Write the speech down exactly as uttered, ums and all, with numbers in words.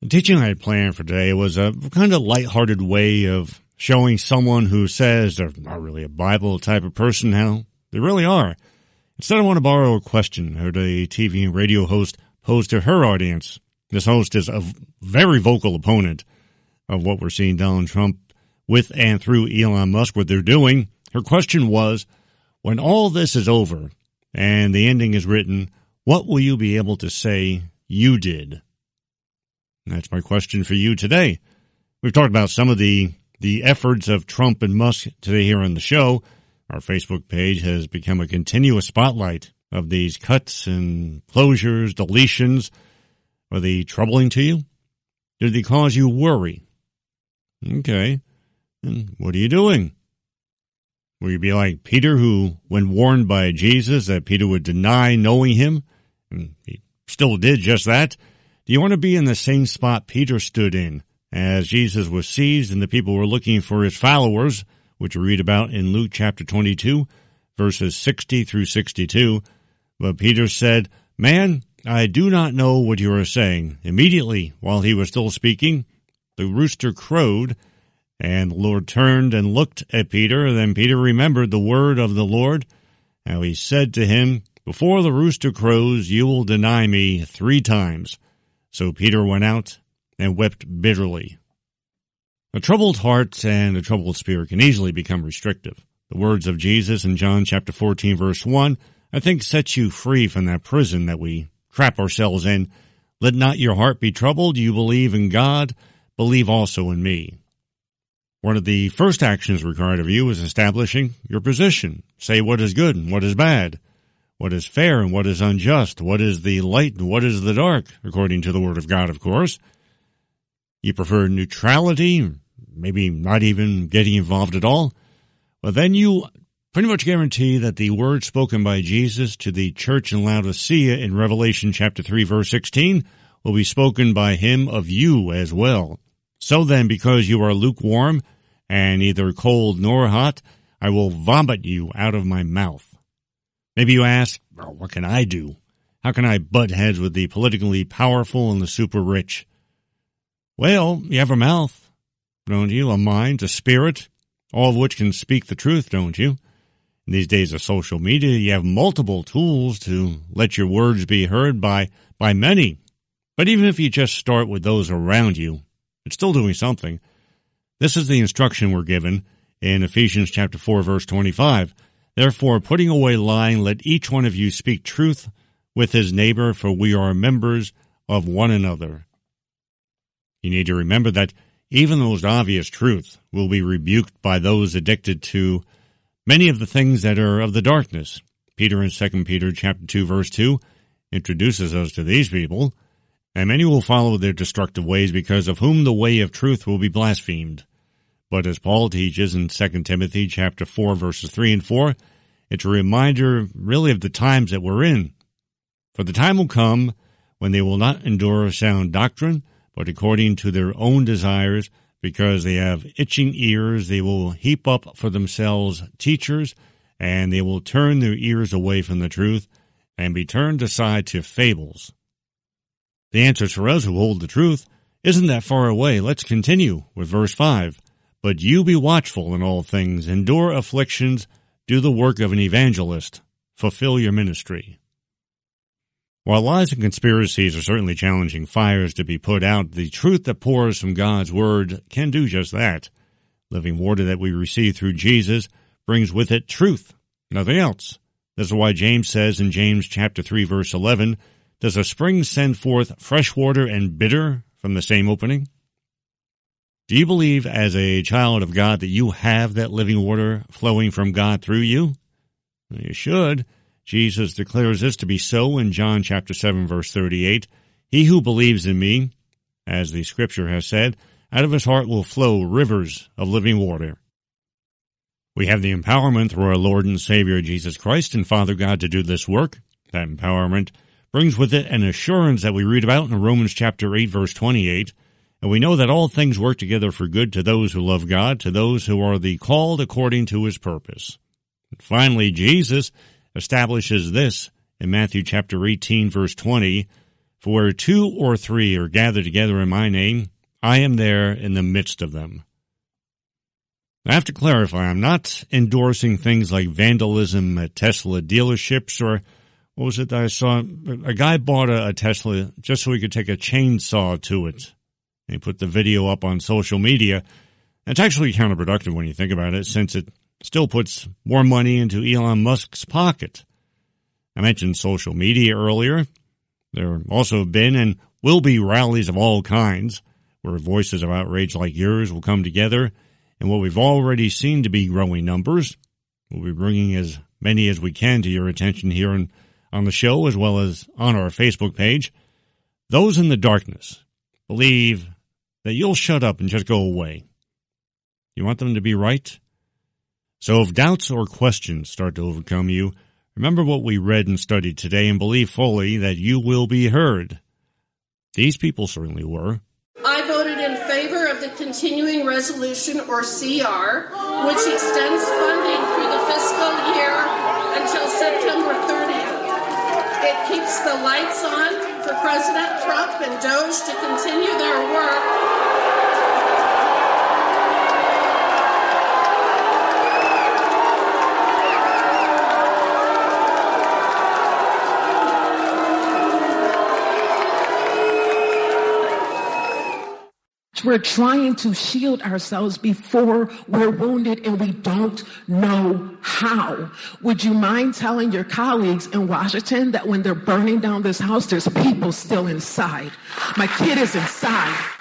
The teaching I had planned for today was a kind of lighthearted way of showing someone who says they're not really a Bible type of person how they really are. Instead, I want to borrow a question that a T V and radio host posed to her audience. This host is a very vocal opponent of what we're seeing Donald Trump with and through Elon Musk, what they're doing. Her question was, when all this is over and the ending is written, what will you be able to say you did? That's my question for you today. We've talked about some of the, the efforts of Trump and Musk today here on the show. Our Facebook page has become a continuous spotlight of these cuts and closures, deletions. Are they troubling to you? Did they cause you worry? Okay. And what are you doing? Will you be like Peter, who, when warned by Jesus that Peter would deny knowing him, and he still did just that? Do you want to be in the same spot Peter stood in as Jesus was seized and the people were looking for his followers, which we read about in Luke chapter twenty-two, verses sixty through sixty-two. But Peter said, "Man, I do not know what you are saying." Immediately, while he was still speaking, the rooster crowed, and the Lord turned and looked at Peter. Then Peter remembered the word of the Lord, how he said to him, "Before the rooster crows, you will deny me three times." So Peter went out and wept bitterly. A troubled heart and a troubled spirit can easily become restrictive. The words of Jesus in John chapter fourteen, verse one, I think sets you free from that prison that we trap ourselves in. Let not your heart be troubled. You believe in God, believe also in me. One of the first actions required of you is establishing your position. Say what is good and what is bad, what is fair and what is unjust, what is the light and what is the dark, according to the Word of God, of course. You prefer neutrality, maybe not even getting involved at all. But then you pretty much guarantee that the word spoken by Jesus to the church in Laodicea in Revelation chapter three, verse sixteen, will be spoken by him of you as well. So then, because you are lukewarm and neither cold nor hot, I will vomit you out of my mouth. Maybe you ask, well, what can I do? How can I butt heads with the politically powerful and the super rich? Well, you have a mouth, don't you? A mind, a spirit, all of which can speak the truth, don't you? In these days of social media, you have multiple tools to let your words be heard by, by many. But even if you just start with those around you, it's still doing something. This is the instruction we're given in Ephesians chapter four, verse twenty-five. Therefore, putting away lying, let each one of you speak truth with his neighbor, for we are members of one another. You need to remember that even the most obvious truth will be rebuked by those addicted to many of the things that are of the darkness. Peter in Second Peter chapter two, verse two introduces us to these people. And many will follow their destructive ways, because of whom the way of truth will be blasphemed. But as Paul teaches in Second Timothy chapter four, verses three and four, it's a reminder really of the times that we're in. For the time will come when they will not endure sound doctrine, but according to their own desires, because they have itching ears, they will heap up for themselves teachers, and they will turn their ears away from the truth, and be turned aside to fables. The answer for us who hold the truth isn't that far away. Let's continue with verse five. But you be watchful in all things, endure afflictions, do the work of an evangelist, fulfill your ministry. While lies and conspiracies are certainly challenging fires to be put out, the truth that pours from God's word can do just that. Living water that we receive through Jesus brings with it truth, nothing else. This is why James says in James chapter three, verse eleven, does a spring send forth fresh water and bitter from the same opening? Do you believe as a child of God that you have that living water flowing from God through you? You should. Jesus declares this to be so in John chapter seven, verse thirty-eight. He who believes in me, as the scripture has said, out of his heart will flow rivers of living water. We have the empowerment through our Lord and Savior Jesus Christ and Father God to do this work. That empowerment brings with it an assurance that we read about in Romans chapter eight, verse twenty-eight. And we know that all things work together for good to those who love God, to those who are the called according to his purpose. And finally, Jesus establishes this in Matthew chapter eighteen, verse twenty. For where two or three are gathered together in my name, I am there in the midst of them. I have to clarify, I'm not endorsing things like vandalism at Tesla dealerships, or what was it that I saw? A guy bought a, a Tesla just so he could take a chainsaw to it. He put the video up on social media. It's actually counterproductive when you think about it, since it still puts more money into Elon Musk's pocket. I mentioned social media earlier. There also have been and will be rallies of all kinds where voices of outrage like yours will come together, and what we've already seen to be growing numbers, we'll be bringing as many as we can to your attention here on, on the show as well as on our Facebook page. Those in the darkness believe that you'll shut up and just go away. You want them to be right? So if doubts or questions start to overcome you, remember what we read and studied today and believe fully that you will be heard. These people certainly were. I voted in favor of the continuing resolution, or C R, which extends funding through the fiscal year until September thirtieth. It keeps the lights on for President Trump and Doge to continue their work. We're trying to shield ourselves before we're wounded and we don't know how. Would you mind telling your colleagues in Washington that when they're burning down this house, there's people still inside? My kid is inside.